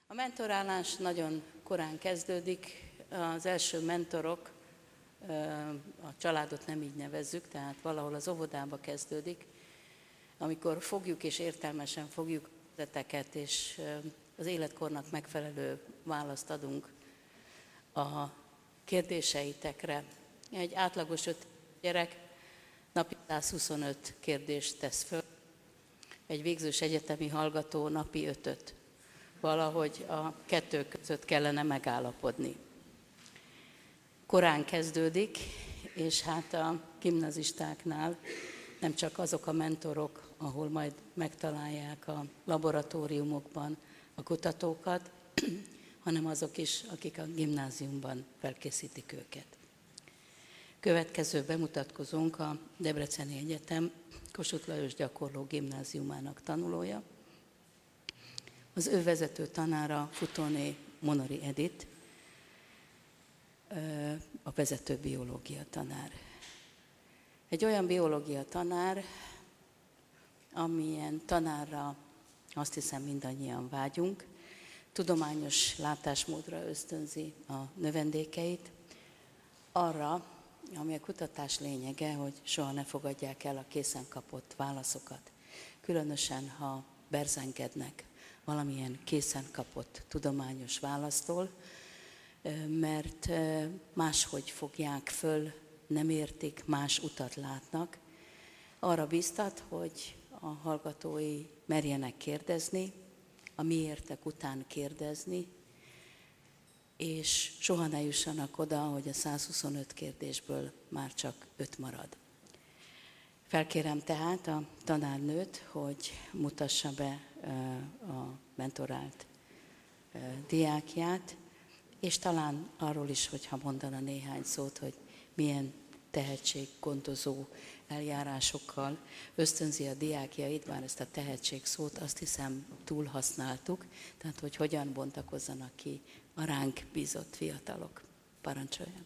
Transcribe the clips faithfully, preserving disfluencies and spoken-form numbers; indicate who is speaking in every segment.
Speaker 1: A mentorálás nagyon korán kezdődik. Az első mentorok, a családot nem így nevezzük, tehát valahol az óvodába kezdődik, amikor fogjuk és értelmesen fogjuk ötleteket, és az életkornak megfelelő választ adunk a kérdéseitekre. Egy átlagos öt gyerek napi száz huszonöt kérdést tesz föl, egy végzős egyetemi hallgató napi ötöt. Valahogy a kettő között kellene megállapodni. Korán kezdődik, és hát a gimnazistáknál nem csak azok a mentorok, ahol majd megtalálják a laboratóriumokban a kutatókat, hanem azok is, akik a gimnáziumban felkészítik őket. Következő bemutatkozónk a Debreceni Egyetem Kossuth Lajos Gyakorló Gimnáziumának tanulója. Az ő vezető tanára Futóné Monori Edith, a vezető biológia tanár. Egy olyan biológia tanár, amilyen tanárra azt hiszem mindannyian vágyunk, tudományos látásmódra ösztönzi a növendékeit, arra, ami a kutatás lényege, hogy soha ne fogadják el a készen kapott válaszokat. Különösen, ha berzengednek valamilyen készen kapott tudományos választól, mert máshogy fogják föl, nem értik, más utat látnak. Arra biztat, hogy a hallgatói merjenek kérdezni, a miértek után kérdezni, és soha ne jussanak oda, hogy a száz huszonöt kérdésből már csak öt marad. Felkérem tehát a tanárnőt, hogy mutassa be a mentorált diákját, és talán arról is, hogyha mondana néhány szót, hogy milyen tehetséggondozó eljárásokkal ösztönzi a diákjait, bár ezt a tehetség szót azt hiszem túlhasználtuk, tehát hogy hogyan bontakozzanak ki a ránk bízott fiatalok. Parancsoljon!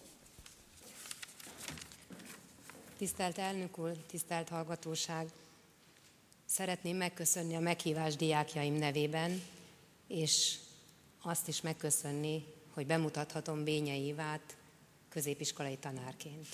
Speaker 2: Tisztelt elnök úr, tisztelt hallgatóság! Szeretném megköszönni a meghívás diákjaim nevében, és azt is megköszönni, hogy bemutathatom Bényei Évát középiskolai tanárként.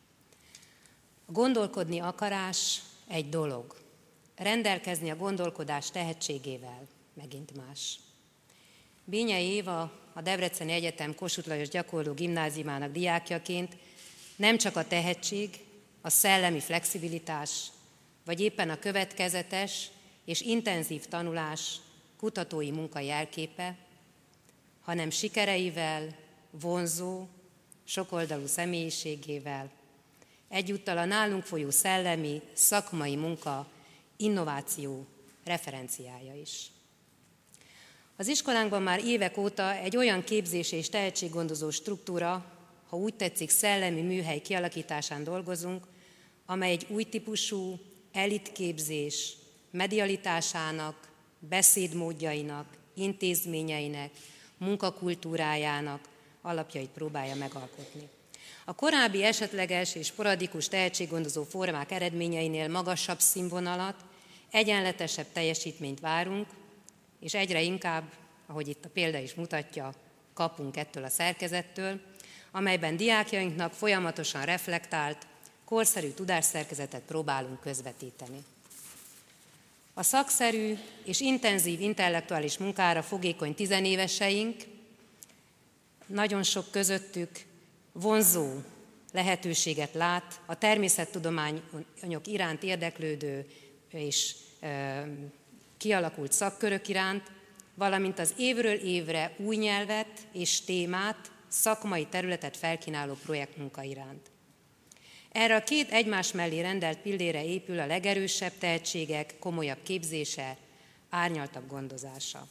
Speaker 2: A gondolkodni akarás egy dolog. Rendelkezni a gondolkodás tehetségével megint más. Bényei Éva a Debreceni Egyetem Kossuth Lajos Gyakorló Gimnáziumának diákjaként nem csak a tehetség, a szellemi flexibilitás, vagy éppen a következetes és intenzív tanulás kutatói munka jelképe, hanem sikereivel, vonzó, sokoldalú személyiségével, egyúttal a nálunk folyó szellemi, szakmai munka, innováció referenciája is. Az iskolánkban már évek óta egy olyan képzés és tehetséggondozó struktúra, ha úgy tetszik, szellemi műhely kialakításán dolgozunk, amely egy új típusú elitképzés medialitásának, beszédmódjainak, intézményeinek, munkakultúrájának alapjait próbálja megalkotni. A korábbi esetleges és sporadikus tehetséggondozó formák eredményeinél magasabb színvonalat, egyenletesebb teljesítményt várunk, és egyre inkább, ahogy itt a példa is mutatja, kapunk ettől a szerkezettől, amelyben diákjainknak folyamatosan reflektált, korszerű tudásszerkezetet próbálunk közvetíteni. A szakszerű és intenzív intellektuális munkára fogékony tizenéveseink, nagyon sok közöttük vonzó lehetőséget lát a természettudományok iránt érdeklődő és e, kialakult szakkörök iránt, valamint az évről évre új nyelvet és témát, szakmai területet felkínáló projektmunka iránt. Erre a két egymás mellé rendelt pillére épül a legerősebb tehetségek komolyabb képzése, árnyaltabb gondozása.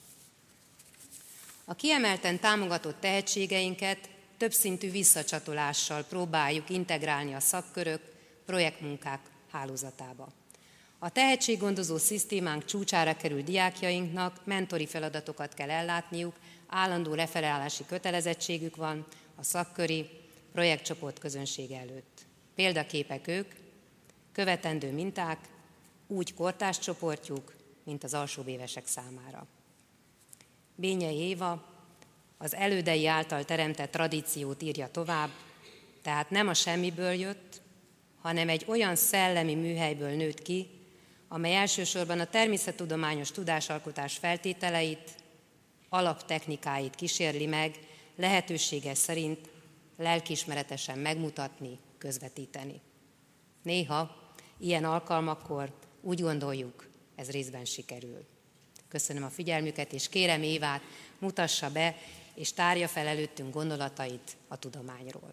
Speaker 2: A kiemelten támogatott tehetségeinket többszintű visszacsatolással próbáljuk integrálni a szakkörök, projektmunkák hálózatába. A tehetséggondozó szisztémánk csúcsára került diákjainknak mentori feladatokat kell ellátniuk, állandó referálási kötelezettségük van a szakköri projektcsoport közönség előtt. Példaképek ők, követendő minták, úgy kortárs csoportjuk, mint az alsóbb évesek számára. Bényei Éva az elődei által teremtett tradíciót írja tovább, tehát nem a semmiből jött, hanem egy olyan szellemi műhelyből nőtt ki, amely elsősorban a természettudományos tudásalkotás feltételeit, alaptechnikáit kísérli meg, lehetősége szerint lelkiismeretesen megmutatni, közvetíteni. Néha ilyen alkalmakkor úgy gondoljuk, ez részben sikerül. Köszönöm a figyelmüket, és kérem Évát, mutassa be, és tárja fel előttünk gondolatait a tudományról.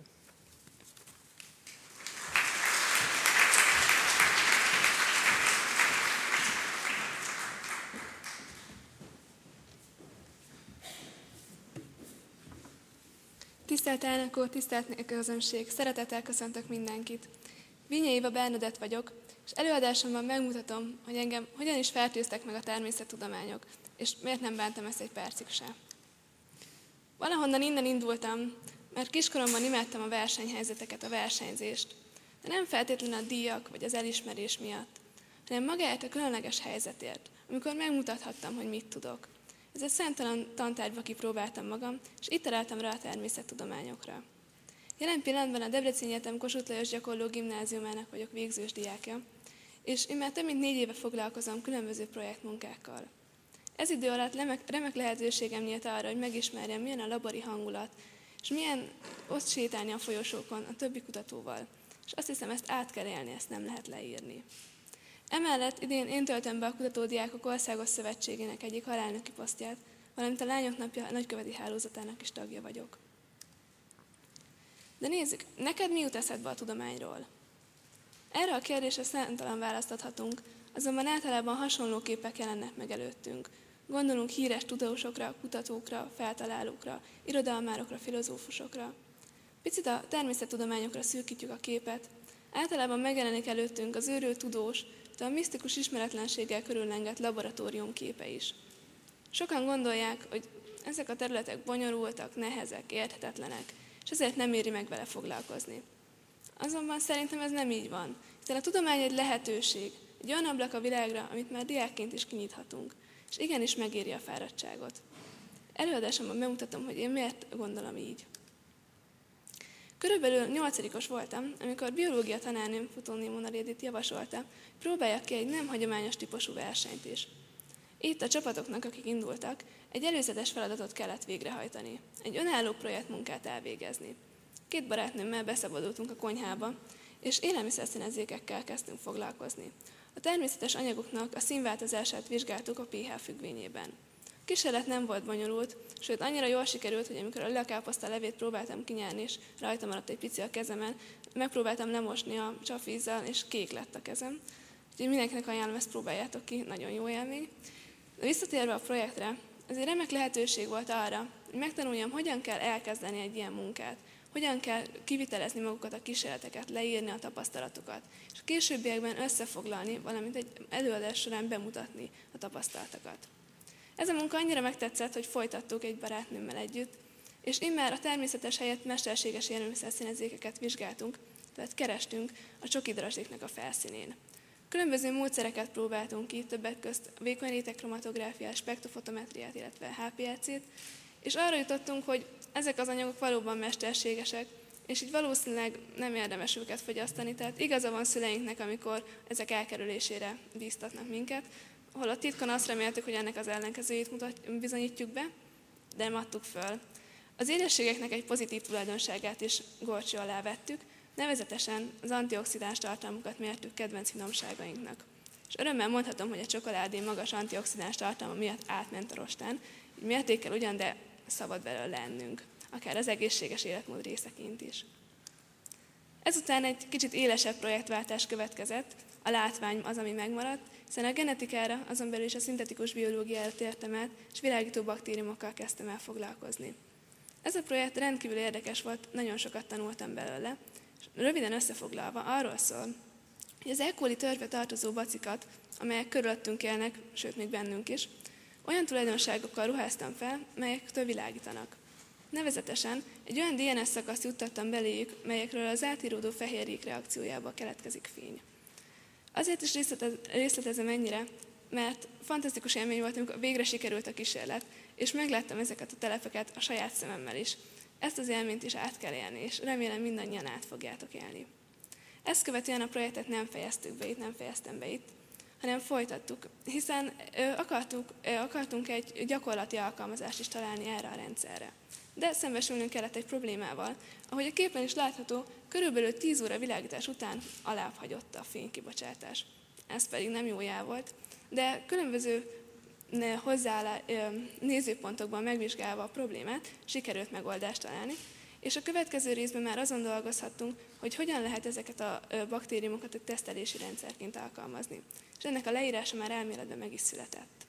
Speaker 3: Tisztelt elnök úr, tisztelt közönség, szeretettel köszöntök mindenkit. Bényei Éva Bernadett vagyok, és előadásomban megmutatom, hogy engem hogyan is fertőztek meg a természettudományok, és miért nem bántam ezt egy percig se. Valahonnan innen indultam, mert kiskoromban imádtam a versenyhelyzeteket, a versenyzést, de nem feltétlenül a díjak vagy az elismerés miatt, hanem magáért a különleges helyzetért, amikor megmutathattam, hogy mit tudok. Ez egy számtalan tantárgyba kipróbáltam magam, és itt találtam rá a természettudományokra. Jelen pillanatban a Debreceni Egyetem Kossuth Lajos Gyakorló Gimnáziumának vagyok végzős diákja, és én már több mint négy éve foglalkozom különböző projektmunkákkal. Ez idő alatt remek, remek lehetőségem nyílt arra, hogy megismerjem, milyen a labori hangulat, és milyen ott sétálni a folyosókon a többi kutatóval. És azt hiszem, ezt át kell élni, ezt nem lehet leírni. Emellett idén én töltöm be a Kutatódiákok Országos Szövetségének egyik halálnoki posztját, valamint a Lányok Napja nagyköveti hálózatának is tagja vagyok. De nézzük, neked mi jut eszedbe a tudományról? Erre a kérdésre számtalan választ adhatunk, azonban általában hasonló képek jelennek meg előttünk. Gondolunk híres tudósokra, kutatókra, feltalálókra, irodalmárokra, filozófusokra. Picit a természettudományokra szűkítjük a képet. Általában megjelenik előttünk az őrült tudós, de a misztikus ismeretlenséggel körüllengett laboratórium képe is. Sokan gondolják, hogy ezek a területek bonyolultak, nehezek, érthetetlenek, és ezért nem éri meg vele foglalkozni. Azonban szerintem ez nem így van, hiszen a tudomány egy lehetőség, egy olyan ablak a világra, amit már diákként is kinyithatunk, és igenis megéri a fáradtságot. Előadásomban bemutatom, hogy én miért gondolom így. Körülbelül nyolcadikos voltam, amikor biológia tanárnőm Futóné Monari Edith javasolta, hogy próbáljak ki egy nem hagyományos típusú versenyt is. Itt a csapatoknak, akik indultak, egy előzetes feladatot kellett végrehajtani, egy önálló projektmunkát elvégezni. Két barátnőmmel beszabadultunk a konyhába, és élelmiszerszínezékekkel kezdtünk foglalkozni. A természetes anyagoknak a színváltozását vizsgáltuk a pH függvényében. A kísérlet nem volt bonyolult, sőt annyira jól sikerült, hogy amikor a lekáposzta levét próbáltam kinyerni, és rajta maradt egy pici a kezemen, megpróbáltam lemosni a csapvízzel, és kék lett a kezem. Úgyhogy mindenkinek ajánlom, ezt próbáljátok ki, nagyon jó élmény. De visszatérve a projektre, ez egy remek lehetőség volt arra, hogy megtanuljam, hogyan kell elkezdeni egy ilyen munkát, hogyan kell kivitelezni magukat a kísérleteket, leírni a tapasztalatokat, és későbbiekben összefoglalni, valamint egy előadás során bemutatni a tapasztalatokat. Ez a munka annyira megtetszett, hogy folytattuk egy barátnőmmel együtt, és immár a természetes helyett mesterséges élelmiszerszínezékeket vizsgáltunk, tehát kerestünk a csokidrasdéknak a felszínén. Különböző módszereket próbáltunk ki, többek közt vékony rétegkromatográfiát, spektrofotometriát, illetve há pé é cét, és arra jutottunk, hogy ezek az anyagok valóban mesterségesek, és így valószínűleg nem érdemes őket fogyasztani, tehát igaza van szüleinknek, amikor ezek elkerülésére bíztatnak minket, holott titkon azt reméltük, hogy ennek az ellenkezőjét mutat, bizonyítjuk be, de nem adtuk föl. Az édességeknek egy pozitív tulajdonságát is górcső alá vettük, nevezetesen az antioxidáns tartalmukat mértük kedvenc finomságainknak. És örömmel mondhatom, hogy a csokoládé magas antioxidáns tartalma miatt átment a rostán, így mértékkel ugyan, de szabad belőle lennünk, akár az egészséges életmód részeként is. Ezután egy kicsit élesebb projektváltás következett, a látvány az, ami megmaradt, hiszen a genetikára, azon belül is a szintetikus biológiára tértem át, és világító baktériumokkal kezdtem el foglalkozni. Ez a projekt rendkívül érdekes volt, nagyon sokat tanultam belőle, és röviden összefoglalva arról szól, hogy az E. coli törzsbe tartozó bacikat, amelyek körülöttünk élnek, sőt még bennünk is, olyan tulajdonságokkal ruháztam fel, melyektől világítanak. Nevezetesen egy olyan dé en es szakaszt juttattam beléjük, melyekről az átíródó fehérjék reakciójából keletkezik fény. Azért is részletezem ennyire, mert fantasztikus élmény volt, amikor végre sikerült a kísérlet, és megláttam ezeket a telepeket a saját szememmel is. Ezt az élményt is át kell élni, és remélem mindannyian át fogjátok élni. Ezt követően a projektet nem fejeztük be itt, nem fejeztem be itt, hanem folytattuk, hiszen ö, akartuk, ö, akartunk egy gyakorlati alkalmazást is találni erre a rendszerre. De szembesülnünk kellett egy problémával. Ahogy a képen is látható, körülbelül tíz óra világítás után alább hagyott a fénykibocsátás. Ez pedig nem jó jel volt, de különböző hozzáállá, nézőpontokban megvizsgálva a problémát, sikerült megoldást találni, és a következő részben már azon dolgozhattunk, hogy hogyan lehet ezeket a baktériumokat egy tesztelési rendszerként alkalmazni. És ennek a leírása már elméletben meg is született.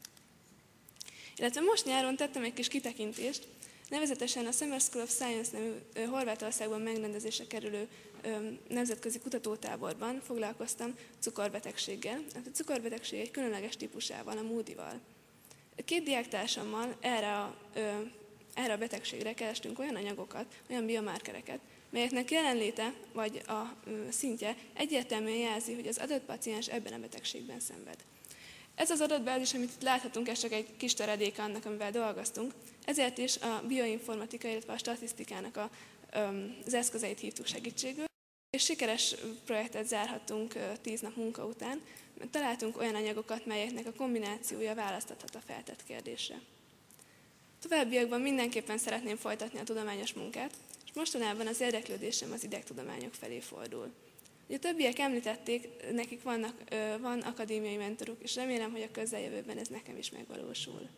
Speaker 3: Illetve most nyáron tettem egy kis kitekintést, nevezetesen a Summer School of Science nevű Horvátországban megrendezésre kerülő nemzetközi kutatótáborban foglalkoztam cukorbetegséggel. A cukorbetegség egy különleges típusával, a Moody-val. Két diáktársammal erre a, erre a betegségre kerestünk olyan anyagokat, olyan biomarkereket, melyeknek jelenléte vagy a szintje egyértelműen jelzi, hogy az adott paciens ebben a betegségben szenved. Ez az adatbázis, amit itt láthatunk, ez csak egy kis töredéke annak, amivel dolgoztunk, ezért is a bioinformatika, illetve a statisztikának a, az eszközeit hívtuk segítségül, és sikeres projektet zárhattunk tíz nap munka után, mert találtunk olyan anyagokat, melyeknek a kombinációja választhathat a feltett kérdésre. Továbbiakban mindenképpen szeretném folytatni a tudományos munkát, és mostanában az érdeklődésem az idegtudományok felé fordul. Ugye a többiek említették, nekik vannak, van akadémiai mentoruk, és remélem, hogy a közeljövőben ez nekem is megvalósul.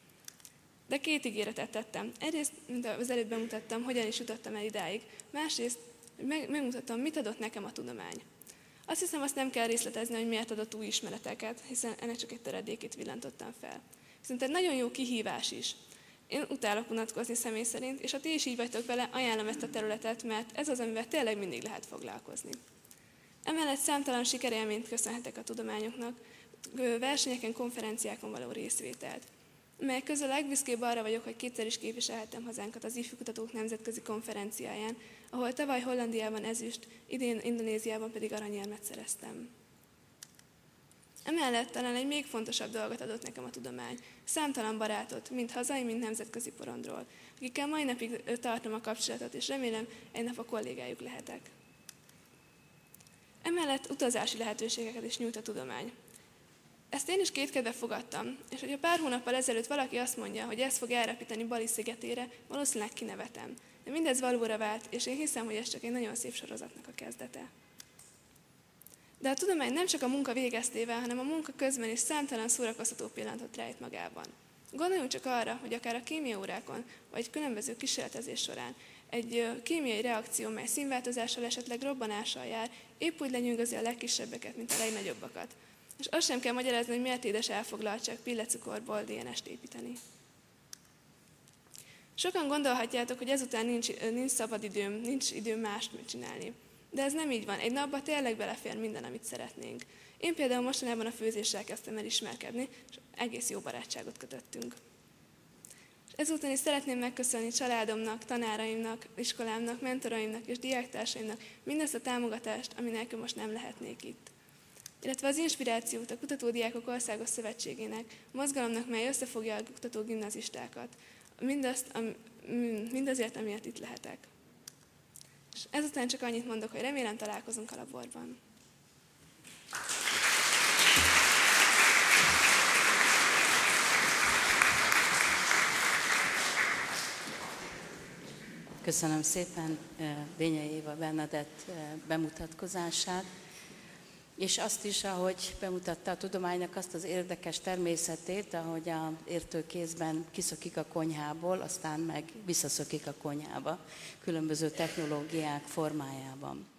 Speaker 3: De két ígéretet tettem. Egyrészt, mint az előbb bemutattam, hogyan is jutottam el idáig. Másrészt meg, megmutattam, mit adott nekem a tudomány. Azt hiszem, azt nem kell részletezni, hogy miért adott új ismereteket, hiszen ennek csak egy töredékét villantottam fel. Viszont egy nagyon jó kihívás is. Én utálok unatkozni személy szerint, és ha ti is így vagytok vele, ajánlom ezt a területet, mert ez az, amivel tényleg mindig lehet foglalkozni. Emellett számtalan sikerélményt köszönhetek a tudományoknak, versenyeken, konferenciákon való részvételt, melyek közül a legbüszkébb arra vagyok, hogy kétszer is képviselhettem hazánkat az Ifjú Kutatók Nemzetközi Konferenciáján, ahol tavaly Hollandiában ezüst, idén Indonéziában pedig aranyérmet szereztem. Emellett talán egy még fontosabb dolgot adott nekem a tudomány, számtalan barátot, mind hazai, mind nemzetközi porondról, akikkel mai napig tartom a kapcsolatot, és remélem, egy nap a kollégájuk lehetek. Emellett utazási lehetőségeket is nyújt a tudomány. Ezt én is kétkedve fogadtam, és hogyha pár hónappal ezelőtt valaki azt mondja, hogy ez fog elrepíteni Bali szigetére, valószínűleg kinevetem. De mindez valóra vált, és én hiszem, hogy ez csak egy nagyon szép sorozatnak a kezdete. De a tudomány nem csak a munka végeztével, hanem a munka közben is számtalan szórakoztató pillanatot rejt magában. Gondoljunk csak arra, hogy akár a kémiaórákon, vagy különböző kísérletezés során egy kémiai reakció, mely színváltozással, esetleg robbanással jár, épp úgy lenyűgözi a legkisebbeket, mint a legnagyobbakat. És azt sem kell magyarázni, hogy miért édes elfoglaltság pillecukorból dé en est építeni. Sokan gondolhatjátok, hogy ezután nincs, nincs szabad időm, nincs időm mást csinálni. De ez nem így van. Egy napba tényleg belefér minden, amit szeretnénk. Én például mostanában a főzéssel kezdtem el ismerkedni, és egész jó barátságot kötöttünk. És ezután is szeretném megköszönni családomnak, tanáraimnak, iskolámnak, mentoraimnak és diáktársaimnak mindazt a támogatást, ami nélkül most nem lehetnék itt. Illetve az inspirációt a Kutatódiákok Országos Szövetségének, a mozgalomnak, mely összefogja a kutató gimnazistákat, mindazt, am, mindazért, amiért itt lehetek. És ezután csak annyit mondok, hogy remélem találkozunk a laborban.
Speaker 1: Köszönöm szépen Bényai Éva Bernadett bemutatkozását, és azt is, ahogy bemutatta a tudománynak azt az érdekes természetét, ahogy az értőkézben kiszökik a konyhából, aztán meg visszaszökik a konyhába, különböző technológiák formájában.